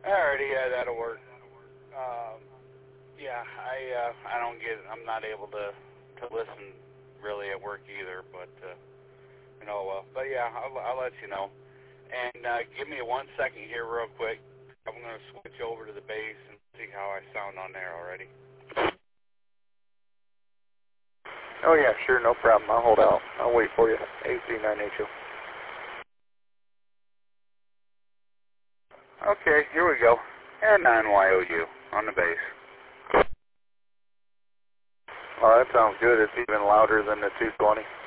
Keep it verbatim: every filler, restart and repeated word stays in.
Alrighty, yeah, that'll work. Um, yeah, I uh, I don't get. I'm not able to to listen really at work either, but uh, you know. Uh, but yeah, I'll, I'll let you know. And uh, give me one second here, real quick. I'm gonna switch over to the base and see how I sound on there already. Oh yeah, sure, no problem. I'll hold out. I'll wait for you. A three nine H O. Okay, here we go. Air nine Y O U on the base. Oh, that sounds good. It's even louder than the two twenty.